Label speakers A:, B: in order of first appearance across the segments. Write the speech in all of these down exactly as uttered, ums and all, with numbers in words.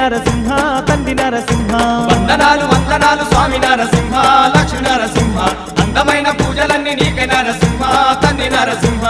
A: నరసింహ తండ్రి నరసింహ
B: వందనాలు వందనాలు స్వామి నరసింహ లక్ష్మీ నరసింహ అందమైన పూజలన్నీ నీకే నరసింహ తండ్రి నరసింహ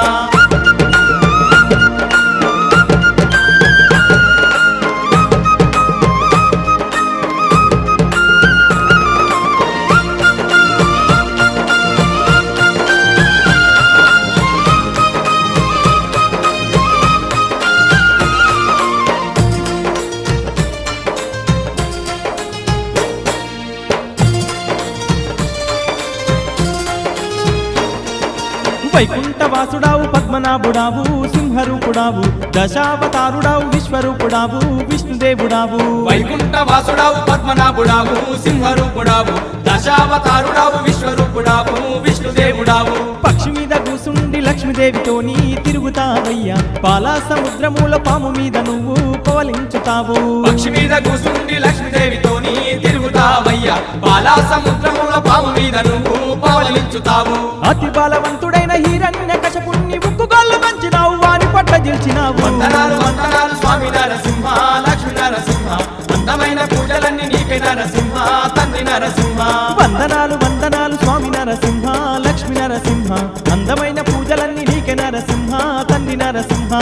A: వైకుంఠవాసుడావు పద్మనాభుడావు సింహరూపుడావు దశావతారుడావు విశ్వరూపుడావు విష్ణుదేవుడావు
B: వైకుంఠవాసుడావు పద్మనాభుడావు సింహరూపుడావు దశావతారుడావు విశ్వరూపుడావు విష్ణుదేవుడావు
A: పక్షి మీద కూసుండి లక్ష్మీదేవితోని తిరుగుతావయ్యా పాలా సముద్రముల పాము మీద నువ్వు పవలించుతావు
B: పక్షి మీద కూసుండి లక్ష్మీదేవితోని తిరుగుతావయ్యా పాలా సముద్రముల పాము మీద నువ్వు పవలించుతావు
A: అతి బలవంతుడైన హిరణ్య కశపుణ్ణి ఉక్కుగాళ్ళు మంచినావు వాని పట్ల గెలిచినావు
B: వందనాలు వందనాలు స్వామి నరసింహ లక్ష్మీ నరసింహ అందమైన పూజలన్నీ నీకే నరసింహ తండ్రి నరసింహ
A: వందనాలు వందనాలు స్వామి నరసింహ లక్ష్మీ నరసింహ అందమైన పూజలన్నీ నీకే నరసింహ తండ్రి నరసింహ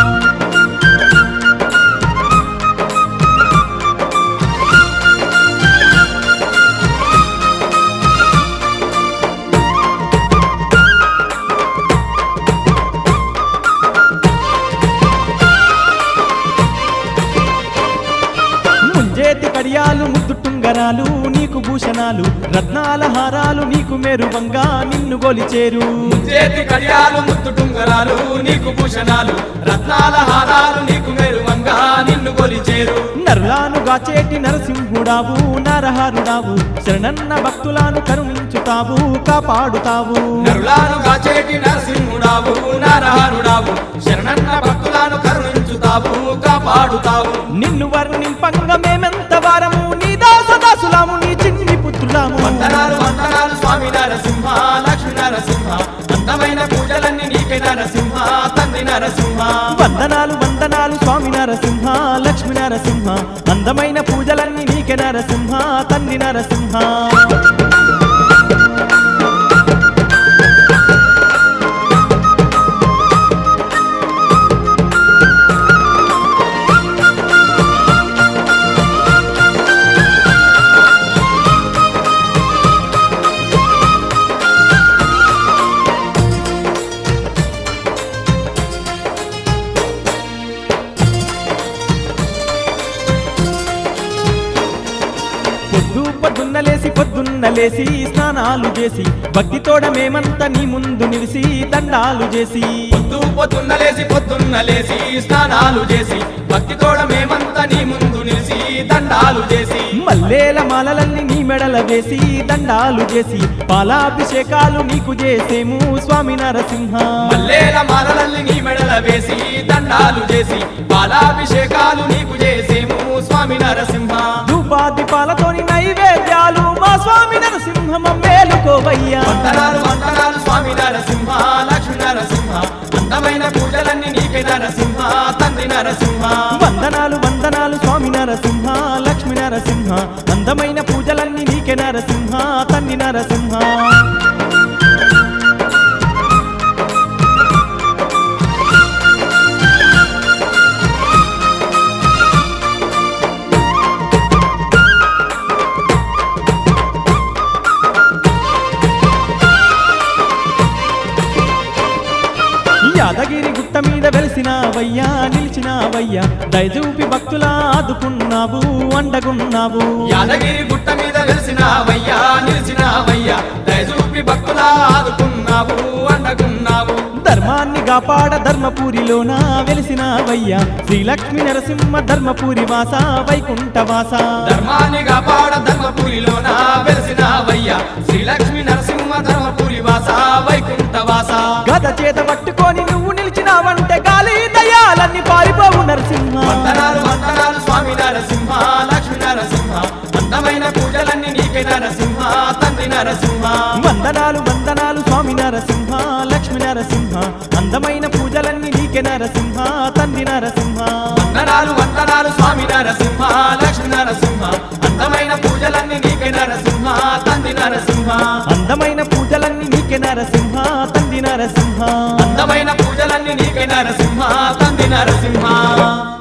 A: చేతి కడియాలు ముద్దు టుంగరాలు నీకు భూషణాలు రత్నాల హారాలు నీకు మెరువంగా నిన్ను గొలిచేరు
B: చేతి కడియాలు ముద్దు టుంగరాలు నీకు భూషణాలు రత్నాల హారాలు నీకు మెరువంగా నిన్ను గొలిచేరు
A: నరులాను గాచేటి నరసింహుడావు నరహరుడావు శరణన్న భక్తులను కరుణించుతావు కాపాడుతావు
B: నరులాను గాచేటి నరసింహుడావు నరహరుడావు శరణన్న భక్తులను కరుణించుతావు కాపాడుతావు
A: నిన్ను వర్ణింపంగా మేమెంత వారము నీ దాసదాసులాము నీ చిన్ని పుత్రులాము
B: వందనాలు వందనాలు స్వామి నరసింహ లక్ష్మీ నరసింహ అందమైన పూజలన్నీ నీకే నరసింహ తండ్రి నరసింహ
A: వందనాలు వందనాలు స్వామి నరసింహ లక్ష్మీ నరసింహ అందమైన పూజలన్నీ నీకే నరసింహ తండ్రి నరసింహ పొద్దు పొద్దున్నలేసి పొద్దున్నలేసి స్నానాలు చేసి భక్తితోడ మేమంతా నీ ముందు నిలిసి దండాలు చేసి
B: పొద్దు పొద్దున్నలేసి పొద్దున్నలేసి స్నానాలు చేసి భక్తితోడ మేమంతా నీ ముందు నిలిసి దండాలు చేసి
A: మల్లేల మాలలన్నీ నీ మెడల వేసి దండాలు చేసి పాలాభిషేకాలు నీకు చేసేము స్వామి నరసింహ
B: మల్లేల మాలలన్నీ నీ మెడల వేసి దండాలు చేసి పాలాభిషేకాలు నీకు చేసేము స్వామి నరసింహ
A: ధూపాది పాలతోని నైవేద్యాలు మా స్వామి నరసింహ మేలుకోవయ్యా
B: వందనాలు వందనాలు స్వామి నరసింహ లక్ష్మీ నరసింహ అందమైన పూజలన్నీ నీకే నరసింహ తండ్రి నరసింహ
A: వందనాలు వందనాలు స్వామి నరసింహ లక్ష్మీ నరసింహ అందమైన పూజలన్నీ నీకే నరసింహ తండ్రి నరసింహ యాదగిరి గుట్ట మీద వెలిసినావయ్యా నిలిచినావయ్యా దయచూపి భక్తుల ఆదుకున్నావు అండగున్నావు
B: యాదగిరి గుట్ట మీద వెలిసినావయ్యా నిలిచినావయ్యా దయచూపి భక్తుల ఆదుకున్నావు అండగున్నావు
A: ధర్మాన్ని కాపాడ ధర్మపురిలోన వెలిసినావయ్యా శ్రీలక్ష్మీ నరసింహ ధర్మపురి వాస వైకుంఠ వాస
B: ధర్మాన్ని కాపాడ ధర్మపురిలోన వెలిసినావయ్యా శ్రీలక్ష్మీ నరసింహ ధర్మపురి వాస వైకుంఠ వాస
A: గద చేత పట్టుకొని నువ్వు నిలిచినావంటే గాలి దయాలన్నీ పారిపోవు నరసింహ
B: వందనాలు వందనాలు స్వామి నరసింహ లక్ష్మీ నరసింహ అందమైన పూజలన్నీ నీకే నరసింహ తండ్రి నరసింహ
A: వందనాలు వందనాలు స్వామి నరసింహ లక్ష్మీ నరసింహ అందమైన పూజలన్నీ నీకే నరసింహ తండ్రి నరసింహ
B: వందనాలు వందనాలు స్వామి నరసింహ నరసింహ
A: అందమైన పూజలన్నీ నీకే నరసింహ తండ్రి నరసింహ
B: అందమైన పూజలన్నీ నీకే నరసింహ తండ్రి నరసింహ